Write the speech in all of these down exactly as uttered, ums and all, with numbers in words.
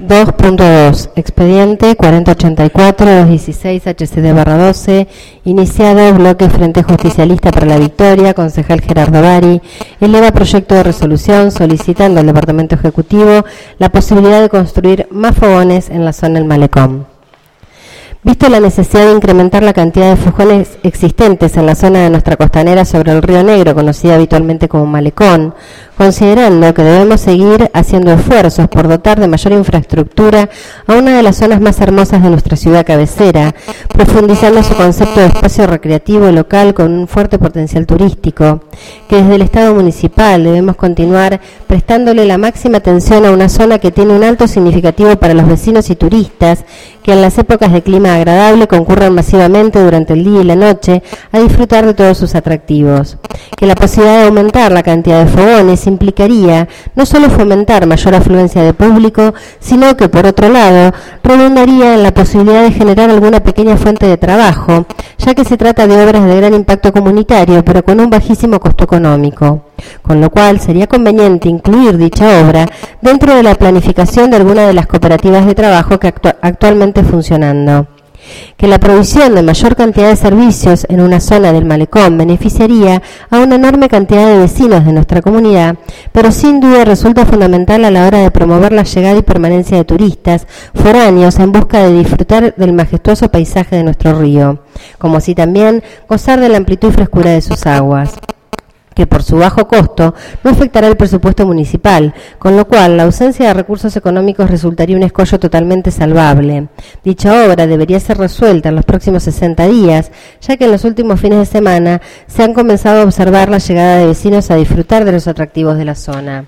dos punto dos. Expediente cuarenta ochenta y cuatro barra dieciséis H C D barra doce. Iniciado bloque Frente Justicialista para la Victoria. Concejal Gerardo Bari. Eleva proyecto de resolución solicitando al Departamento Ejecutivo la posibilidad de construir más fogones en la zona del Malecón. Visto la necesidad de incrementar la cantidad de fogones existentes en la zona de nuestra costanera sobre el Río Negro, conocida habitualmente como Malecón, considerando que debemos seguir haciendo esfuerzos por dotar de mayor infraestructura a una de las zonas más hermosas de nuestra ciudad cabecera, profundizando su concepto de espacio recreativo local con un fuerte potencial turístico, que desde el Estado municipal debemos continuar prestándole la máxima atención a una zona que tiene un alto significativo para los vecinos y turistas, que en las épocas de clima agradable concurran masivamente durante el día y la noche a disfrutar de todos sus atractivos. Que la posibilidad de aumentar la cantidad de fogones implicaría no solo fomentar mayor afluencia de público, sino que, por otro lado, redundaría en la posibilidad de generar alguna pequeña fuente de trabajo, ya que se trata de obras de gran impacto comunitario, pero con un bajísimo costo económico. Con lo cual, sería conveniente incluir dicha obra dentro de la planificación de alguna de las cooperativas de trabajo que actu- actualmente funcionando. Que la provisión de mayor cantidad de servicios en una zona del Malecón beneficiaría a una enorme cantidad de vecinos de nuestra comunidad, pero sin duda resulta fundamental a la hora de promover la llegada y permanencia de turistas foráneos en busca de disfrutar del majestuoso paisaje de nuestro río, como así también gozar de la amplitud y frescura de sus aguas, que por su bajo costo no afectará el presupuesto municipal, con lo cual la ausencia de recursos económicos resultaría un escollo totalmente salvable. Dicha obra debería ser resuelta en los próximos sesenta días, ya que en los últimos fines de semana se han comenzado a observar la llegada de vecinos a disfrutar de los atractivos de la zona.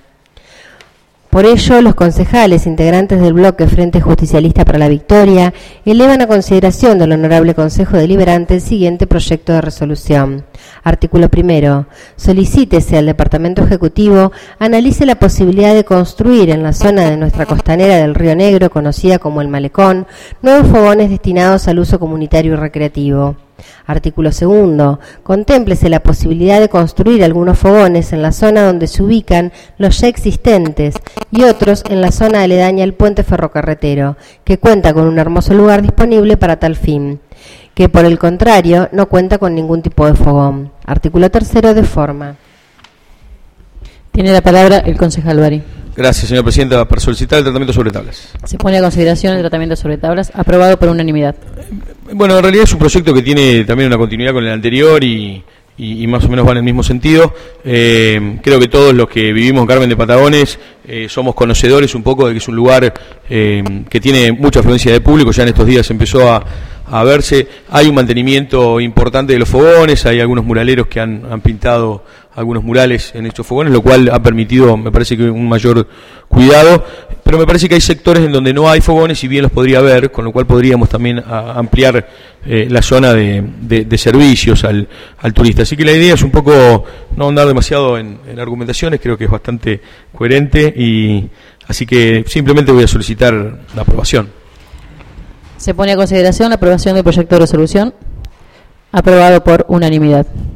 Por ello, los concejales integrantes del bloque Frente Justicialista para la Victoria elevan a consideración del Honorable Consejo Deliberante el siguiente proyecto de resolución. Artículo primero. Solicítese al Departamento Ejecutivo analice la posibilidad de construir en la zona de nuestra costanera del Río Negro, conocida como el Malecón, nuevos fogones destinados al uso comunitario y recreativo. Artículo segundo. Contémplese la posibilidad de construir algunos fogones en la zona donde se ubican los ya existentes y otros en la zona aledaña al puente ferrocarretero, que cuenta con un hermoso lugar disponible para tal fin, que por el contrario no cuenta con ningún tipo de fogón. Artículo tercero de forma. Tiene la palabra el concejal Bari. Gracias, señora presidenta. Para solicitar el tratamiento sobre tablas. Se pone a consideración el tratamiento sobre tablas, aprobado por unanimidad. Bueno, en realidad es un proyecto que tiene también una continuidad con el anterior y, y, y más o menos va en el mismo sentido. Eh, creo que todos los que vivimos en Carmen de Patagones eh, somos conocedores un poco de que es un lugar eh, que tiene mucha afluencia de público. Ya en estos días empezó a, a verse. Hay un mantenimiento importante de los fogones, hay algunos muraleros que han, han pintado algunos murales en estos fogones, lo cual ha permitido, me parece que un mayor cuidado, pero me parece que hay sectores en donde no hay fogones y bien los podría haber, con lo cual podríamos también a, ampliar eh, la zona de, de, de servicios al, al turista. Así que la idea es un poco no andar demasiado en, en argumentaciones, creo que es bastante coherente y así que simplemente voy a solicitar la aprobación. Se pone a consideración la aprobación del proyecto de resolución, aprobado por unanimidad.